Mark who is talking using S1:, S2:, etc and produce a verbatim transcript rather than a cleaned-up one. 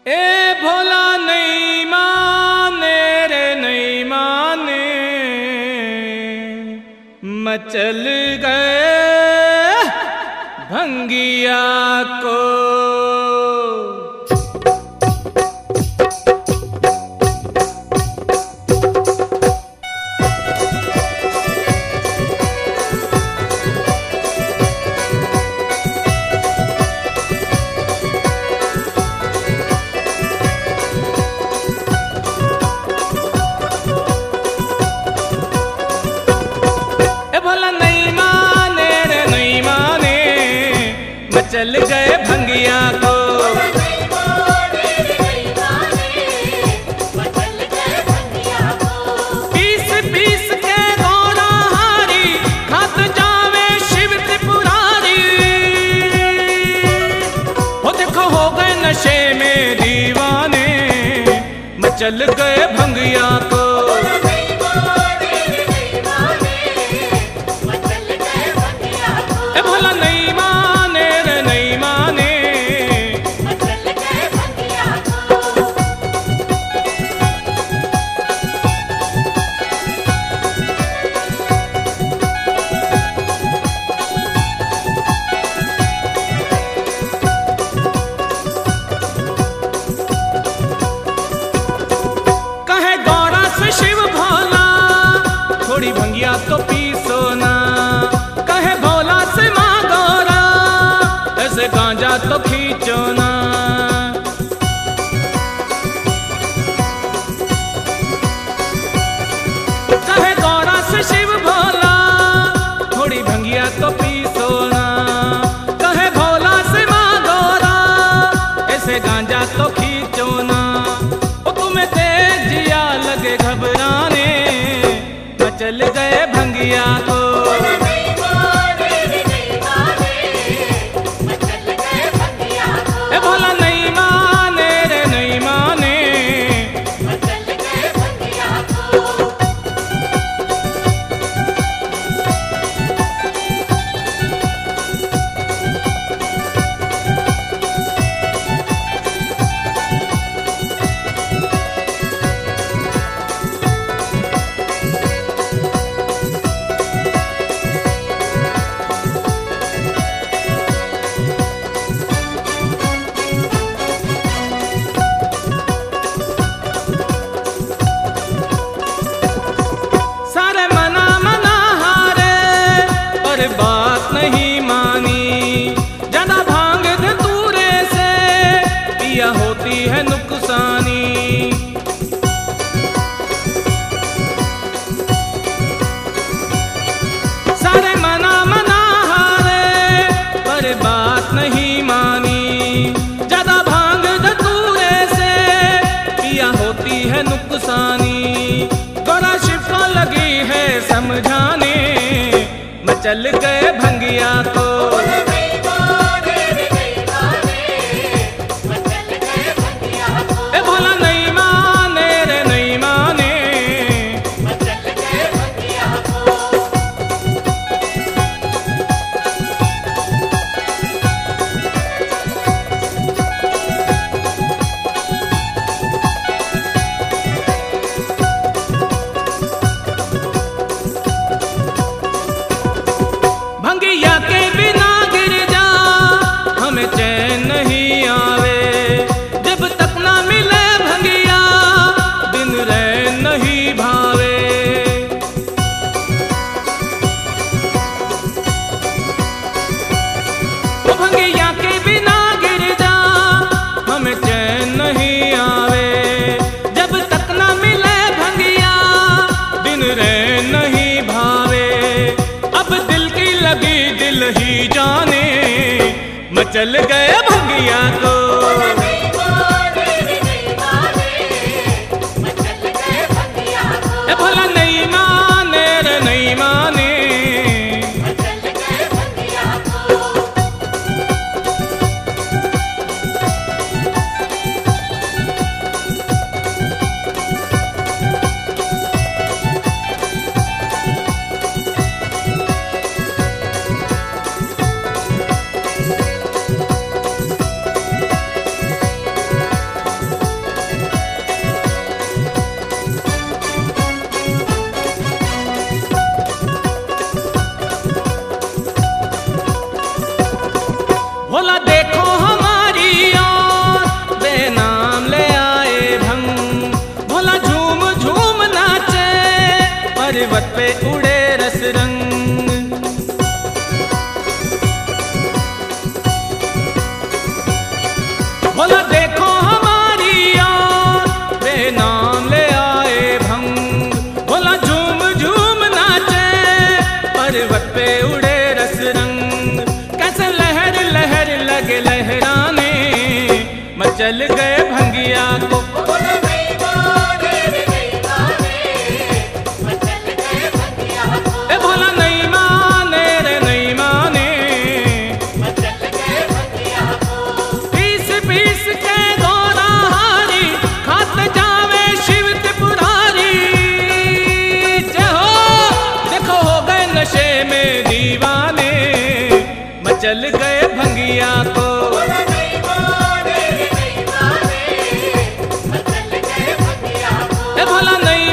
S1: ए भोला नहीं माने रे नहीं माने, मचल गए भंगिया को। चल गए भंगिया को, पीस पीस के गौरा हारी, खात जावे शिव त्रिपुरारी। हो देखो हो गए नशे में दीवाने, मचल गए भंगिया को। थोड़ी भंगिया तो पीसो ना, कहे भोला से माँ गौरा, ऐसे गांजा तो खींचो ना। कहे गौरा से शिव भोला, थोड़ी भंगिया तो पीसो ना, कहे भोला से माँ गौरा, ऐसे गांजा तो खींचो ना। ओ तुम्हें तेज जिया लगे घबराने, चल गए भंगिया को। ए भोला नहीं माने रे नहीं माने, बात नहीं मानी। ज्यादा भांग धतूरे से पिया होती है नुकसानी। सारे मना मना हारे पर बात नहीं मानी। ज्यादा भांग धतूरे से पिया होती है नुकसानी। गोरा शिव को लगी है समझाने, चल गए भंगिया को। ए भोला नहीं माने रे नहीं माने, भंगिया के बिना गिर जा हमें चैन नहीं आवे। जब तक ना मिले भंगिया दिन रैन नहीं भावे। ओ भंगिया के बिना गिर जा हमें चैन नहीं आवे। जब तक ना मिले भंगिया दिन रैन नहीं भावे। अब दिल की लगी दिल ही जाने, मचल गए भंगिया को। ए भोला नहीं माने रे नहीं माने, गए भंगिया को। ए भोला नहीं माने रे नहीं माने, पीस पीस के गोरा हारी खात जावे शिव त्रिपुरारी। जय हो देखो हो गए नशे में दीवाने, मचल गए भंगिया को। ए भोला नहीं